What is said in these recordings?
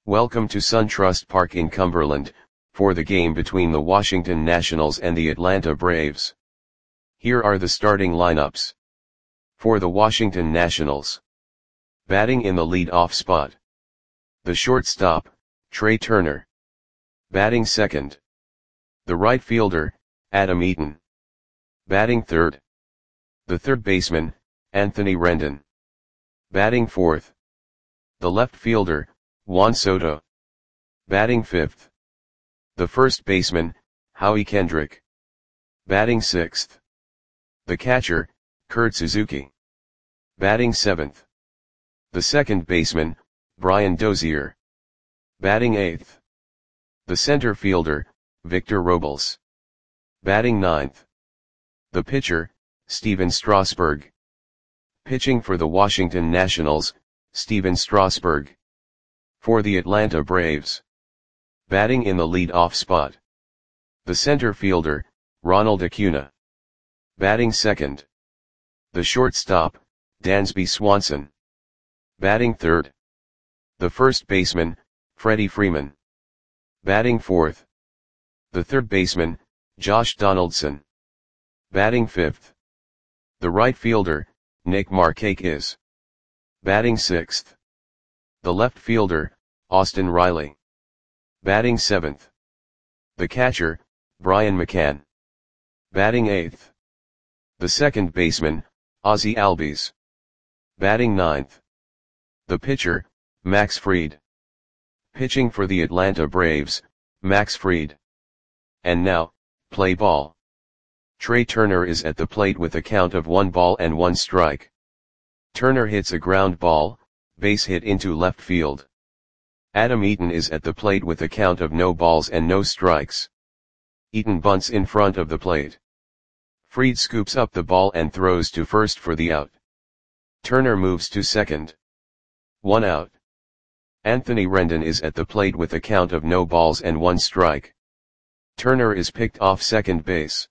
Welcome to SunTrust Park in Cumberland, for the game between the Washington Nationals and the Atlanta Braves. Here are the starting lineups. For the Washington Nationals. Batting in the lead-off spot. The shortstop, Trea Turner. Batting second. The right fielder, Adam Eaton. Batting third. The third baseman, Anthony Rendon. Batting fourth. The left fielder, Juan Soto. Batting fifth. The first baseman, Howie Kendrick. Batting sixth. The catcher, Kurt Suzuki. Batting seventh. The second baseman, Brian Dozier. Batting eighth. The center fielder, Victor Robles. Batting ninth. The pitcher, Stephen Strasburg. Pitching for the Washington Nationals, Stephen Strasburg. For the Atlanta Braves. Batting in the lead-off spot. The center fielder, Ronald Acuna. Batting second. The shortstop, Dansby Swanson. Batting third. The first baseman, Freddie Freeman. Batting fourth. The third baseman, Josh Donaldson. Batting fifth. The right fielder, Nick Markakis. Batting sixth. The left fielder, Austin Riley. Batting seventh. The catcher, Brian McCann. Batting eighth. The second baseman, Ozzie Albies. Batting ninth. The pitcher, Max Fried. Pitching for the Atlanta Braves, Max Fried. And now, play ball. Trea Turner is at the plate with a count of 1 strike. Turner hits a ground ball, base hit into left field. Adam Eaton is at the plate with a count of no balls and no strikes. Eaton bunts in front of the plate. Fried scoops up the ball and throws to first for the out. Turner moves to second. 1 out. Anthony Rendon is at the plate with a count of no balls and 1 strike. Turner is picked off second base.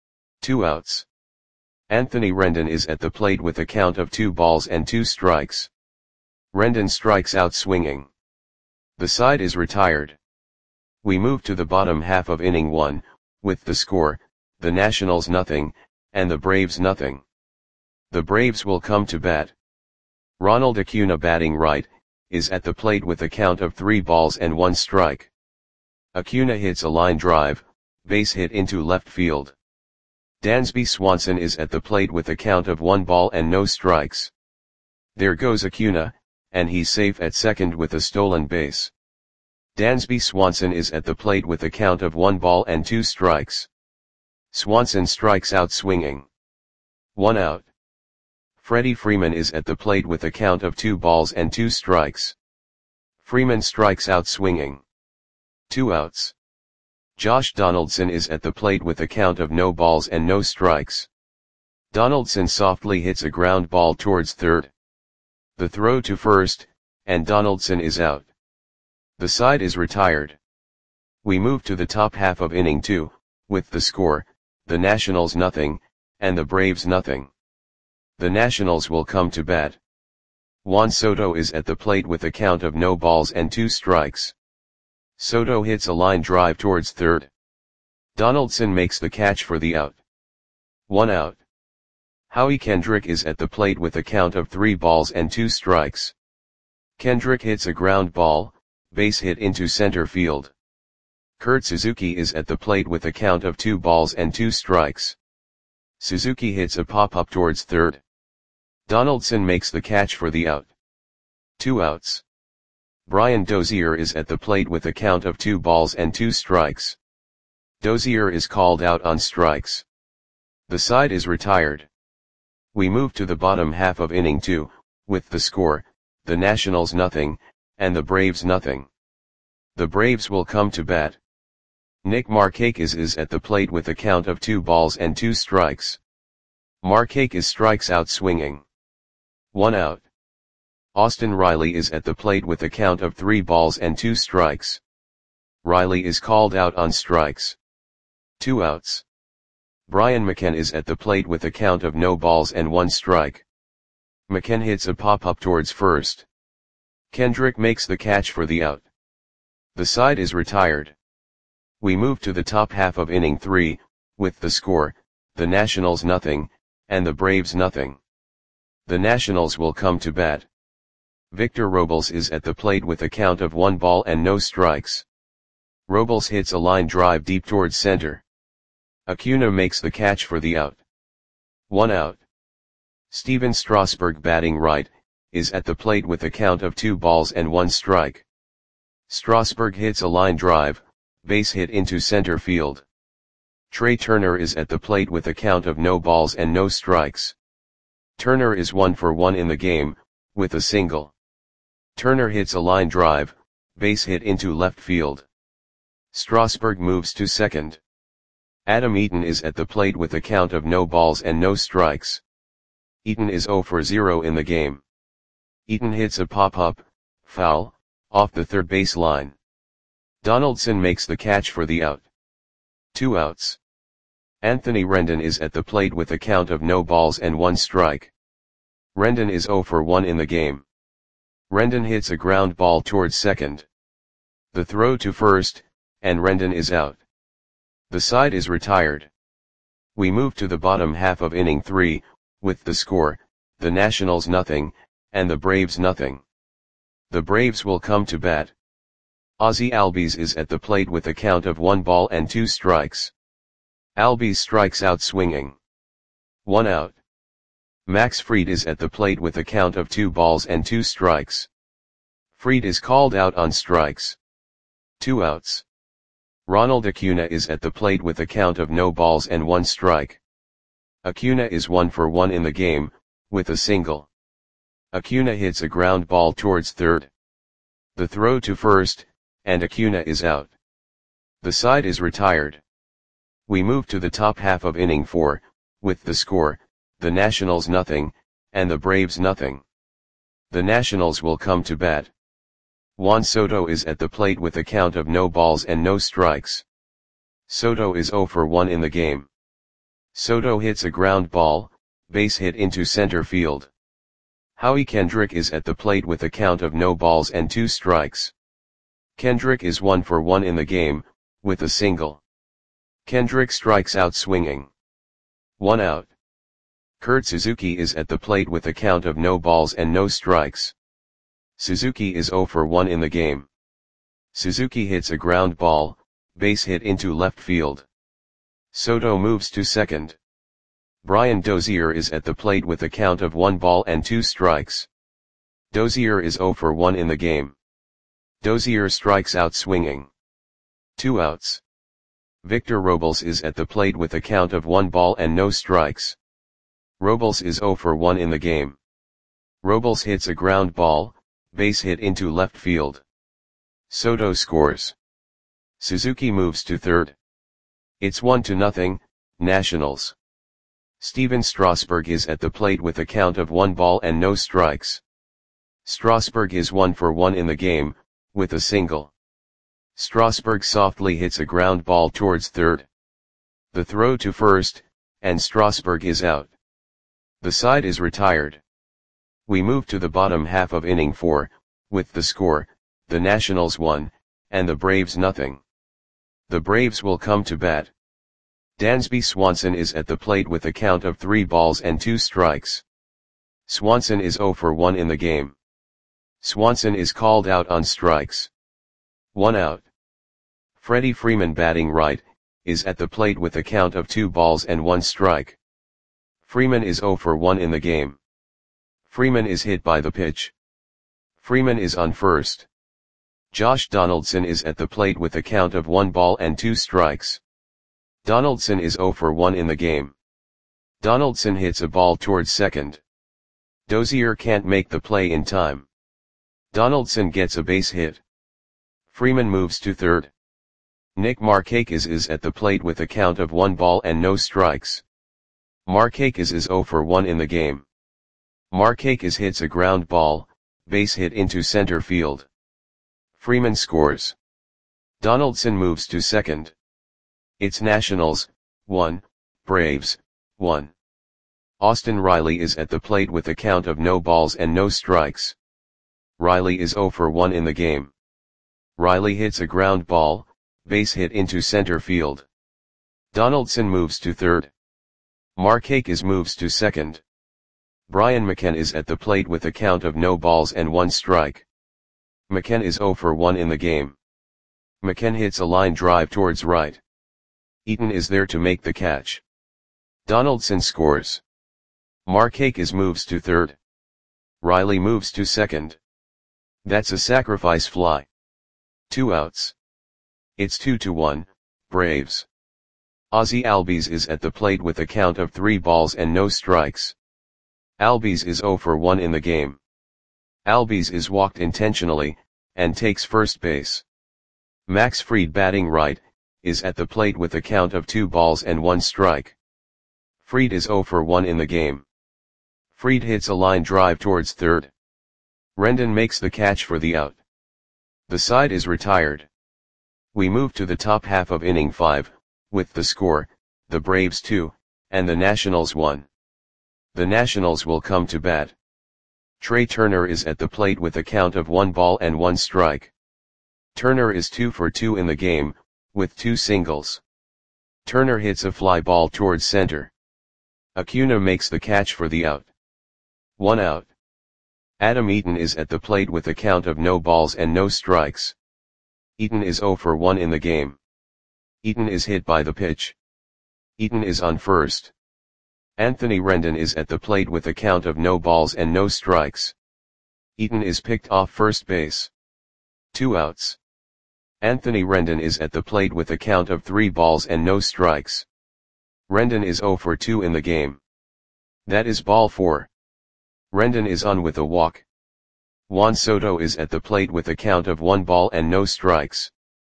2 outs. Anthony Rendon is at the plate with a count of 2 balls and 2 strikes. Rendon strikes out swinging. The side is retired. We move to the bottom half of inning 1, with the score, the Nationals nothing, and the Braves nothing. The Braves will come to bat. Ronald Acuna, batting right, is at the plate with a count of 3 balls and 1 strike. Acuna hits a line drive, base hit into left field. Dansby Swanson is at the plate with a count of 1 ball and no strikes. There goes Acuna, and he's safe at second with a stolen base. Dansby Swanson is at the plate with a count of 1 ball and 2 strikes. Swanson strikes out swinging. 1 out. Freddie Freeman is at the plate with a count of 2 balls and 2 strikes. Freeman strikes out swinging. 2 outs. Josh Donaldson is at the plate with a count of no balls and no strikes. Donaldson softly hits a ground ball towards third. The throw to first, and Donaldson is out. The side is retired. We move to the top half of inning 2, with the score, the Nationals nothing, and the Braves nothing. The Nationals will come to bat. Juan Soto is at the plate with a count of no balls and 2 strikes. Soto hits a line drive towards third. Donaldson makes the catch for the out. 1 out. Howie Kendrick is at the plate with a count of 3 balls and 2 strikes. Kendrick hits a ground ball, base hit into center field. Kurt Suzuki is at the plate with a count of 2 balls and 2 strikes. Suzuki hits a pop-up towards third. Donaldson makes the catch for the out. 2 outs. Brian Dozier is at the plate with a count of 2 balls and 2 strikes. Dozier is called out on strikes. The side is retired. We move to the bottom half of inning 2, with the score, the Nationals nothing, and the Braves nothing. The Braves will come to bat. Nick Markakis is at the plate with a count of 2 balls and 2 strikes. Markakis strikes out swinging. 1 out. Austin Riley is at the plate with a count of 3 balls and 2 strikes. Riley is called out on strikes. 2 outs. Brian McCann is at the plate with a count of no balls and 1 strike. McCann hits a pop-up towards first. Kendrick makes the catch for the out. The side is retired. We move to the top half of inning 3, with the score, the Nationals nothing, and the Braves nothing. The Nationals will come to bat. Victor Robles is at the plate with a count of 1 ball and no strikes. Robles hits a line drive deep towards center. Acuna makes the catch for the out. 1 out. Steven Strasburg, batting right, is at the plate with a count of 2 balls and 1 strike. Strasburg hits a line drive, base hit into center field. Trey Turner is at the plate with a count of no balls and no strikes. Turner is 1 for 1 in the game, with a single. Turner hits a line drive, base hit into left field. Strasburg moves to second. Adam Eaton is at the plate with a count of no balls and no strikes. Eaton is 0 for 0 in the game. Eaton hits a pop-up, foul, off the third base line. Donaldson makes the catch for the out. 2 outs. Anthony Rendon is at the plate with a count of no balls and 1 strike. Rendon is 0 for 1 in the game. Rendon hits a ground ball towards second. The throw to first, and Rendon is out. The side is retired. We move to the bottom half of inning 3, with the score, the Nationals nothing, and the Braves nothing. The Braves will come to bat. Ozzie Albies is at the plate with a count of 1 ball and 2 strikes. Albies strikes out swinging. 1 out. Max Fried is at the plate with a count of 2 balls and 2 strikes. Fried is called out on strikes. 2 outs. Ronald Acuna is at the plate with a count of no balls and 1 strike. Acuna is 1 for 1 in the game, with a single. Acuna hits a ground ball towards third. The throw to first, and Acuna is out. The side is retired. We move to the top half of inning 4, with the score, the Nationals nothing, and the Braves nothing. The Nationals will come to bat. Juan Soto is at the plate with a count of no balls and no strikes. Soto is 0 for 1 in the game. Soto hits a ground ball, base hit into center field. Howie Kendrick is at the plate with a count of no balls and 2 strikes. Kendrick is 1 for 1 in the game, with a single. Kendrick strikes out swinging. 1 out. Kurt Suzuki is at the plate with a count of no balls and no strikes. Suzuki is 0 for 1 in the game. Suzuki hits a ground ball, base hit into left field. Soto moves to second. Brian Dozier is at the plate with a count of 1 ball and 2 strikes. Dozier is 0 for 1 in the game. Dozier strikes out swinging. 2 outs. Victor Robles is at the plate with a count of 1 ball and no strikes. Robles is 0 for 1 in the game. Robles hits a ground ball, base hit into left field. Soto scores. Suzuki moves to third. It's 1-0, Nationals. Steven Strasburg is at the plate with a count of 1 ball and no strikes. Strasburg is 1 for 1 in the game, with a single. Strasburg softly hits a ground ball towards third. The throw to first, and Strasburg is out. The side is retired. We move to the bottom half of inning 4, with the score, the Nationals 1, and the Braves nothing. The Braves will come to bat. Dansby Swanson is at the plate with a count of 3 balls and 2 strikes. Swanson is 0 for 1 in the game. Swanson is called out on strikes. 1 out. Freddie Freeman, batting right, is at the plate with a count of 2 balls and 1 strike. Freeman is 0 for 1 in the game. Freeman is hit by the pitch. Freeman is on first. Josh Donaldson is at the plate with a count of 1 ball and 2 strikes. Donaldson is 0 for 1 in the game. Donaldson hits a ball towards second. Dozier can't make the play in time. Donaldson gets a base hit. Freeman moves to third. Nick Markakis is at the plate with a count of 1 ball and no strikes. Markakis is 0 for 1 in the game. Markakis hits a ground ball, base hit into center field. Freeman scores. Donaldson moves to second. It's Nationals, 1, Braves, 1. Austin Riley is at the plate with a count of no balls and no strikes. Riley is 0 for 1 in the game. Riley hits a ground ball, base hit into center field. Donaldson moves to third. Markakis moves to second. Brian McCann is at the plate with a count of no balls and 1 strike. McCann is 0 for 1 in the game. McCann hits a line drive towards right. Eaton is there to make the catch. Donaldson scores. Markakis moves to third. Riley moves to second. That's a sacrifice fly. 2 outs. It's 2-1, Braves. Ozzie Albies is at the plate with a count of 3 balls and no strikes. Albies is 0 for 1 in the game. Albies is walked intentionally, and takes first base. Max Fried, batting right, is at the plate with a count of 2 balls and 1 strike. Fried is 0 for 1 in the game. Fried hits a line drive towards third. Rendon makes the catch for the out. The side is retired. We move to the top half of inning 5, with the score, the Braves 2, and the Nationals 1. The Nationals will come to bat. Trey Turner is at the plate with a count of 1 ball and 1 strike. Turner is 2 for 2 in the game, with 2 singles. Turner hits a fly ball towards center. Acuna makes the catch for the out. 1 out. Adam Eaton is at the plate with a count of no balls and no strikes. Eaton is 0 for 1 in the game. Eaton is hit by the pitch. Eaton is on first. Anthony Rendon is at the plate with a count of no balls and no strikes. Eaton is picked off first base. 2 outs. Anthony Rendon is at the plate with a count of 3 balls and no strikes. Rendon is 0 for 2 in the game. That is ball 4. Rendon is on with a walk. Juan Soto is at the plate with a count of 1 ball and no strikes.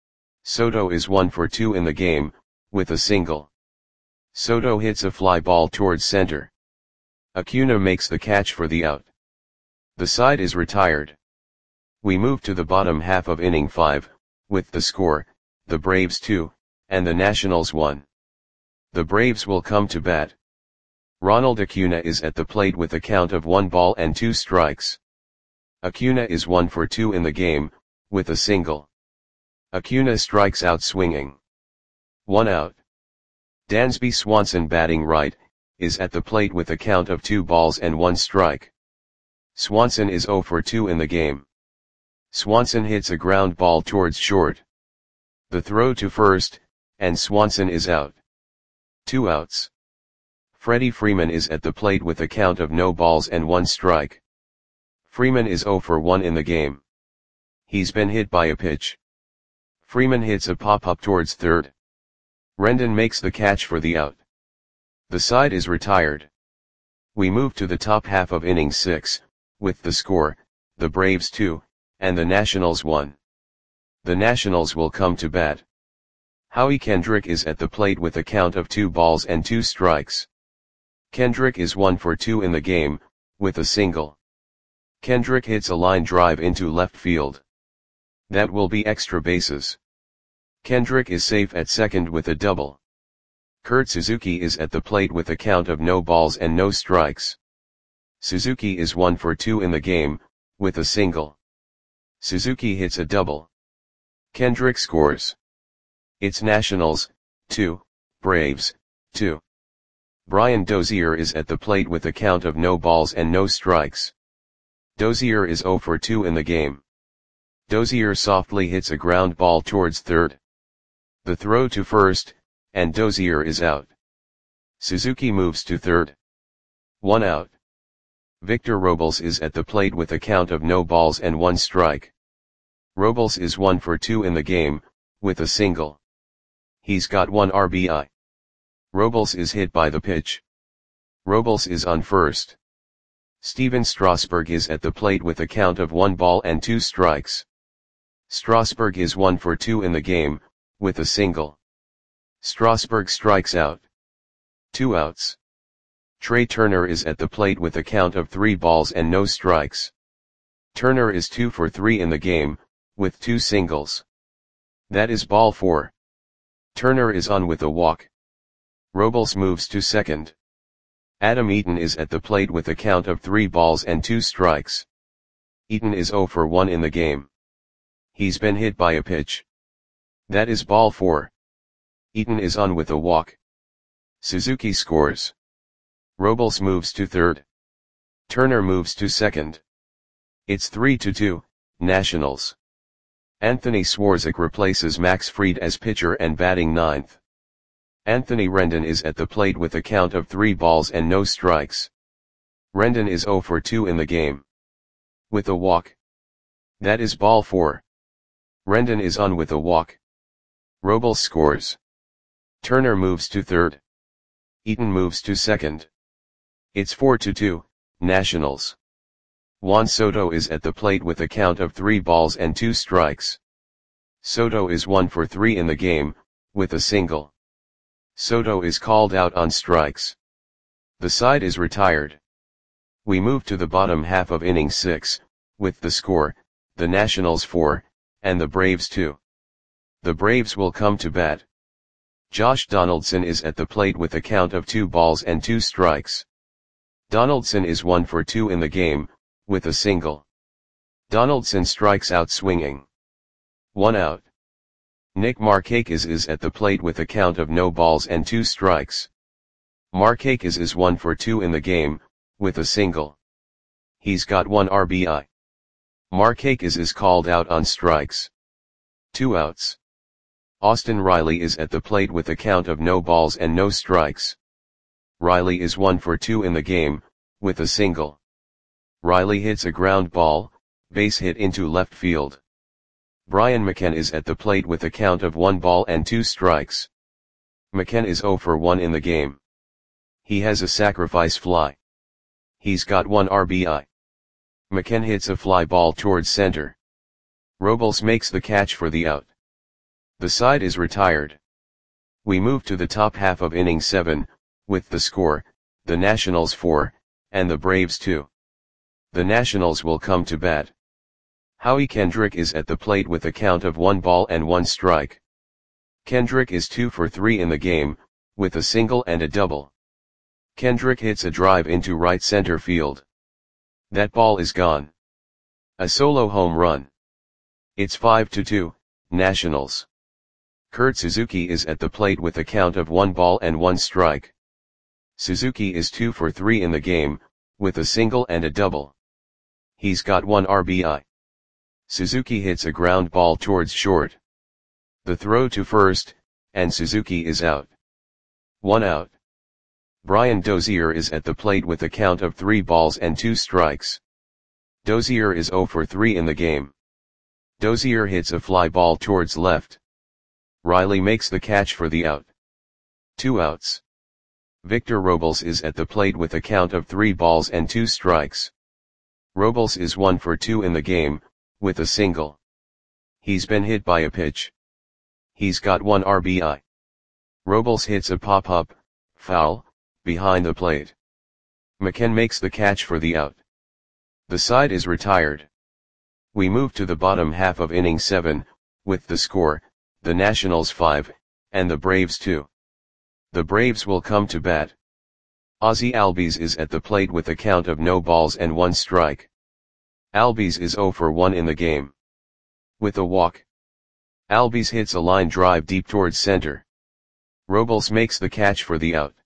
Soto is 1 for 2 in the game, with a single. Soto hits a fly ball towards center. Acuna makes the catch for the out. The side is retired. We move to the bottom half of inning 5, with the score, the Braves 2, and the Nationals 1. The Braves will come to bat. Ronald Acuna is at the plate with a count of 1 ball and 2 strikes. Acuna is 1 for 2 in the game, with a single. Acuna strikes out swinging. 1 out. Dansby Swanson, batting right, is at the plate with a count of 2 balls and 1 strike. Swanson is 0 for 2 in the game. Swanson hits a ground ball towards short. The throw to first, and Swanson is out. 2 outs. Freddie Freeman is at the plate with a count of no balls and 1 strike. Freeman is 0 for 1 in the game. He's been hit by a pitch. Freeman hits a pop-up towards third. Rendon makes the catch for the out. The side is retired. We move to the top half of inning 6, with the score, the Braves 2, and the Nationals 1. The Nationals will come to bat. Howie Kendrick is at the plate with a count of 2 balls and 2 strikes. Kendrick is 1 for 2 in the game, with a single. Kendrick hits a line drive into left field. That will be extra bases. Kendrick is safe at second with a double. Kurt Suzuki is at the plate with a count of no balls and no strikes. Suzuki is 1 for 2 in the game, with a single. Suzuki hits a double. Kendrick scores. It's Nationals, 2, Braves, 2. Brian Dozier is at the plate with a count of no balls and no strikes. Dozier is 0 for 2 in the game. Dozier softly hits a ground ball towards third. The throw to first, and Dozier is out. Suzuki moves to third. 1 out. Victor Robles is at the plate with a count of no balls and 1 strike. Robles is 1 for 2 in the game, with a single. He's got 1 RBI. Robles is hit by the pitch. Robles is on first. Steven Strasburg is at the plate with a count of 1 ball and 2 strikes. Strasburg is 1 for 2 in the game, with a single. Strasburg strikes out. 2 outs. Trey Turner is at the plate with a count of 3 balls and no strikes. Turner is 2 for 3 in the game, with 2 singles. That is ball 4. Turner is on with a walk. Robles moves to second. Adam Eaton is at the plate with a count of 3 balls and 2 strikes. Eaton is 0 for 1 in the game. He's been hit by a pitch. That is ball 4. Eaton is on with a walk. Suzuki scores. Robles moves to third. Turner moves to second. It's 3-2, Nationals. Anthony Swarzak replaces Max Fried as pitcher and batting ninth. Anthony Rendon is at the plate with a count of 3 balls and no strikes. Rendon is 0 for 2 in the game. With a walk. That is ball 4. Rendon is on with a walk. Robles scores. Turner moves to third. Eaton moves to second. It's 4-2, Nationals. Juan Soto is at the plate with a count of 3 balls and 2 strikes. Soto is 1 for 3 in the game, with a single. Soto is called out on strikes. The side is retired. We move to the bottom half of inning 6, with the score, the Nationals 4, and the Braves 2. The Braves will come to bat. Josh Donaldson is at the plate with a count of 2 balls and 2 strikes. Donaldson is 1 for 2 in the game, with a single. Donaldson strikes out swinging. 1 out. Nick Markakis is at the plate with a count of no balls and 2 strikes. Markakis is 1 for 2 in the game, with a single. He's got 1 RBI. Markakis is called out on strikes. 2 outs. Austin Riley is at the plate with a count of no balls and no strikes. Riley is 1 for 2 in the game, with a single. Riley hits a ground ball, base hit into left field. Brian McCann is at the plate with a count of 1 ball and 2 strikes. McCann is 0 for 1 in the game. He has a sacrifice fly. He's got 1 RBI. McCann hits a fly ball towards center. Robles makes the catch for the out. The side is retired. We move to the top half of inning 7, with the score, the Nationals 4, and the Braves 2. The Nationals will come to bat. Howie Kendrick is at the plate with a count of 1 ball and 1 strike. Kendrick is 2 for 3 in the game, with a single and a double. Kendrick hits a drive into right center field. That ball is gone. A solo home run. It's 5-2, Nationals. Kurt Suzuki is at the plate with a count of 1 ball and 1 strike. Suzuki is 2 for 3 in the game, with a single and a double. He's got 1 RBI. Suzuki hits a ground ball towards short. The throw to first, and Suzuki is out. 1 out. Brian Dozier is at the plate with a count of 3 balls and 2 strikes. Dozier is 0 for 3 in the game. Dozier hits a fly ball towards left. Riley makes the catch for the out. 2 outs. Victor Robles is at the plate with a count of 3 balls and 2 strikes. Robles is 1 for 2 in the game, with a single. He's been hit by a pitch. He's got 1 RBI. Robles hits a pop-up, foul, behind the plate. McCann makes the catch for the out. The side is retired. We move to the bottom half of inning 7, with the score, the Nationals 5, and the Braves 2. The Braves will come to bat. Ozzie Albies is at the plate with a count of no balls and 1 strike. Albies is 0 for 1 in the game. With a walk. Albies hits a line drive deep towards center. Robles makes the catch for the out.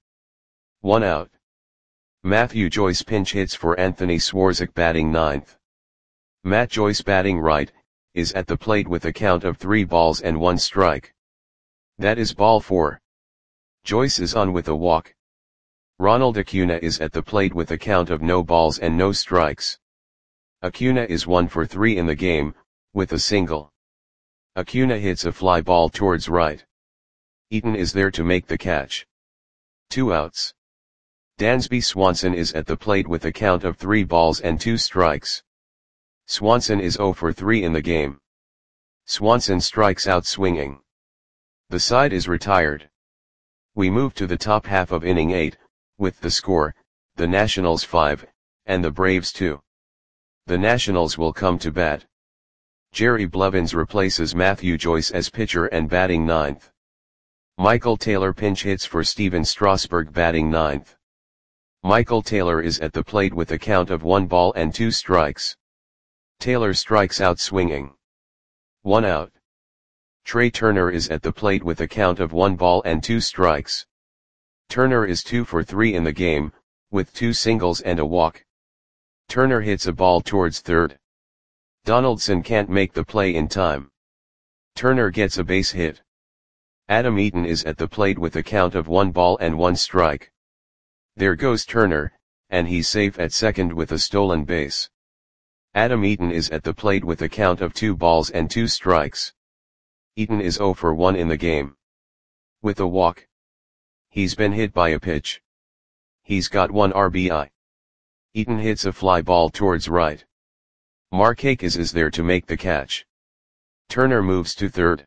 1 out. Matthew Joyce pinch hits for Anthony Swarzak batting ninth. Matt Joyce batting right, is at the plate with a count of 3 balls and 1 strike. That is ball 4. Joyce is on with a walk. Ronald Acuna is at the plate with a count of no balls and no strikes. Acuna is 1 for 3 in the game, with a single. Acuna hits a fly ball towards right. Eaton is there to make the catch. 2 outs. Dansby Swanson is at the plate with a count of 3 balls and 2 strikes. Swanson is 0 for 3 in the game. Swanson strikes out swinging. The side is retired. We move to the top half of inning 8, with the score, the Nationals 5, and the Braves 2. The Nationals will come to bat. Jerry Blevins replaces Matthew Joyce as pitcher and batting ninth. Michael Taylor pinch hits for Steven Strasburg batting ninth. Michael Taylor is at the plate with a count of 1 ball and 2 strikes. Taylor strikes out swinging. 1 out. Trey Turner is at the plate with a count of 1 ball and 2 strikes. Turner is 2 for 3 in the game, with 2 singles and a walk. Turner hits a ball towards third. Donaldson can't make the play in time. Turner gets a base hit. Adam Eaton is at the plate with a count of 1 ball and 1 strike. There goes Turner, and he's safe at second with a stolen base. Adam Eaton is at the plate with a count of 2 balls and 2 strikes. Eaton is 0 for 1 in the game. With a walk. He's been hit by a pitch. He's got 1 RBI. Eaton hits a fly ball towards right. Markakis is there to make the catch. Turner moves to third.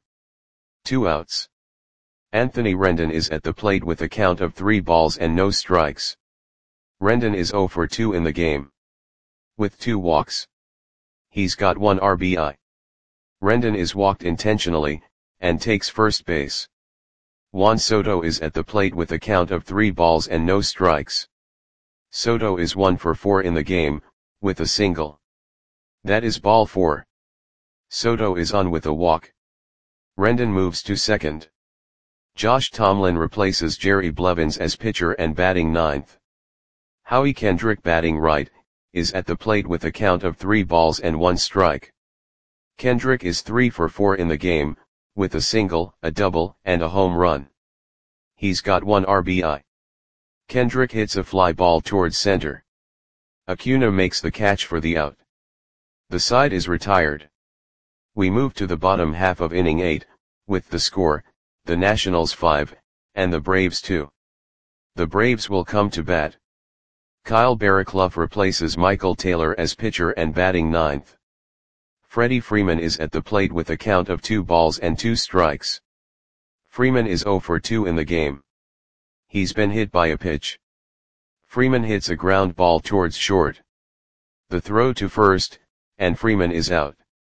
2 outs. Anthony Rendon is at the plate with a count of 3 balls and no strikes. Rendon is 0 for 2 in the game. With 2 walks. He's got 1 RBI. Rendon is walked intentionally, and takes first base. Juan Soto is at the plate with a count of 3 balls and no strikes. Soto is 1 for 4 in the game, with a single. That is ball 4. Soto is on with a walk. Rendon moves to second. Josh Tomlin replaces Jerry Blevins as pitcher and batting ninth. Howie Kendrick, batting right, is at the plate with a count of 3 balls and 1 strike. Kendrick is 3 for 4 in the game, with a single, a double, and a home run. He's got 1 RBI. Kendrick hits a fly ball towards center. Acuna makes the catch for the out. The side is retired. We move to the bottom half of inning 8, with the score, the Nationals 5, and the Braves 2. The Braves will come to bat. Kyle Barraclough replaces Michael Taylor as pitcher and batting ninth. Freddie Freeman is at the plate with a count of 2 balls and 2 strikes. Freeman is 0 for 2 in the game. He's been hit by a pitch. Freeman hits a ground ball towards short. The throw to first, and Freeman is out.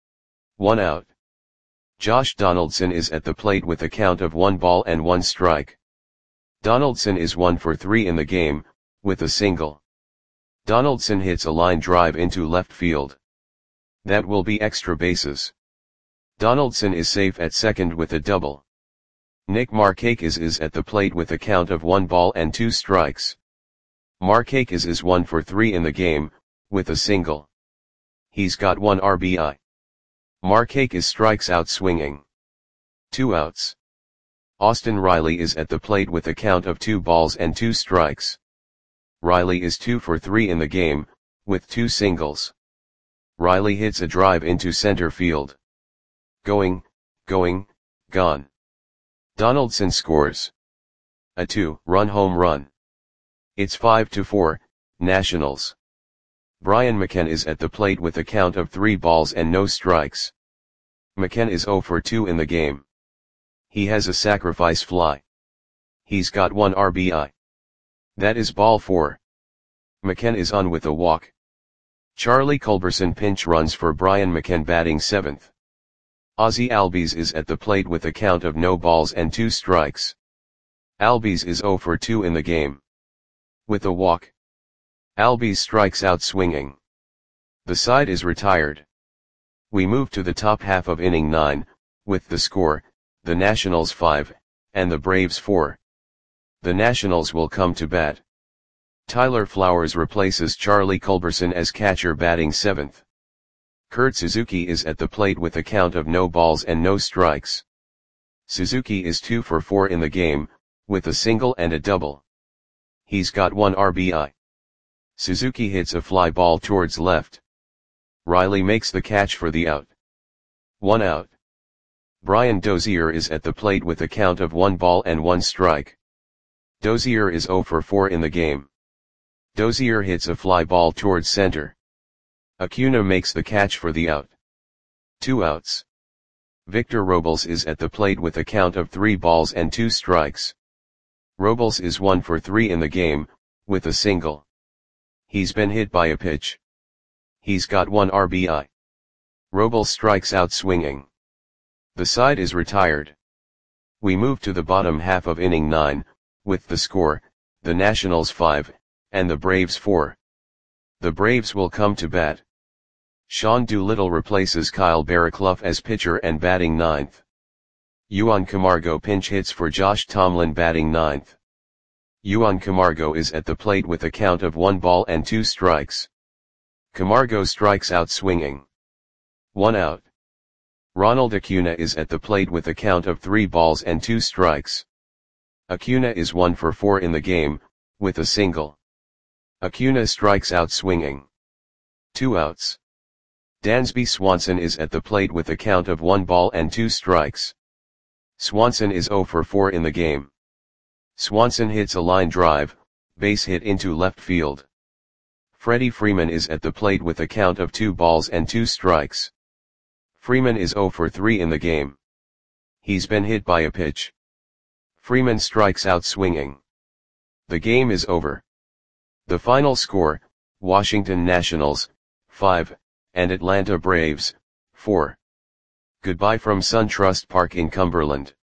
1 out. Josh Donaldson is at the plate with a count of 1 ball and 1 strike. Donaldson is 1 for 3 in the game, with a single. Donaldson hits a line drive into left field. That will be extra bases. Donaldson is safe at second with a double. Nick Markakis is at the plate with a count of 1 ball and 2 strikes. Markakis is 1 for 3 in the game, with a single. He's got 1 RBI. Markakis strikes out swinging. 2 outs. Austin Riley is at the plate with a count of 2 balls and 2 strikes. Riley is 2 for 3 in the game, with 2 singles. Riley hits a drive into center field. Going, gone. Donaldson scores a 2-run home run. It's 5-4, Nationals. Brian McCann is at the plate with a count of 3 balls and no strikes. McCann is 0 for 2 in the game. He has a sacrifice fly. He's got 1 RBI. That is ball 4. McCann is on with a walk. Charlie Culberson pinch runs for Brian McCann, batting 7th. Ozzie Albies is at the plate with a count of no balls and 2 strikes. Albies is 0 for 2 in the game. With a walk. Albies strikes out swinging. The side is retired. We move to the top half of inning 9, with the score, the Nationals 5, and the Braves 4. The Nationals will come to bat. Tyler Flowers replaces Charlie Culberson as catcher, batting 7th. Kurt Suzuki is at the plate with a count of no balls and no strikes. Suzuki is 2 for 4 in the game, with a single and a double. He's got 1 RBI. Suzuki hits a fly ball towards left. Riley makes the catch for the out. 1 out. Brian Dozier is at the plate with a count of 1 ball and 1 strike. Dozier is 0 for 4 in the game. Dozier hits a fly ball towards center. Acuna makes the catch for the out. 2 outs. Victor Robles is at the plate with a count of 3 balls and 2 strikes. Robles is 1 for 3 in the game, with a single. He's been hit by a pitch. He's got 1 RBI. Robles strikes out swinging. The side is retired. We move to the bottom half of inning 9, with the score, the Nationals 5, and the Braves 4. The Braves will come to bat. Sean Doolittle replaces Kyle Barraclough as pitcher and batting ninth. Juan Camargo pinch hits for Josh Tomlin batting ninth. Juan Camargo is at the plate with a count of 1 ball and 2 strikes. Camargo strikes out swinging. 1 out. Ronald Acuna is at the plate with a count of 3 balls and 2 strikes. Acuna is 1 for 4 in the game, with a single. Acuna strikes out swinging. 2 outs. Dansby Swanson is at the plate with a count of 1 ball and 2 strikes. Swanson is 0 for 4 in the game. Swanson hits a line drive, base hit into left field. Freddie Freeman is at the plate with a count of 2 balls and 2 strikes. Freeman is 0 for 3 in the game. He's been hit by a pitch. Freeman strikes out swinging. The game is over. The final score, Washington Nationals, 5, and Atlanta Braves, 4. Goodbye from SunTrust Park in Cumberland.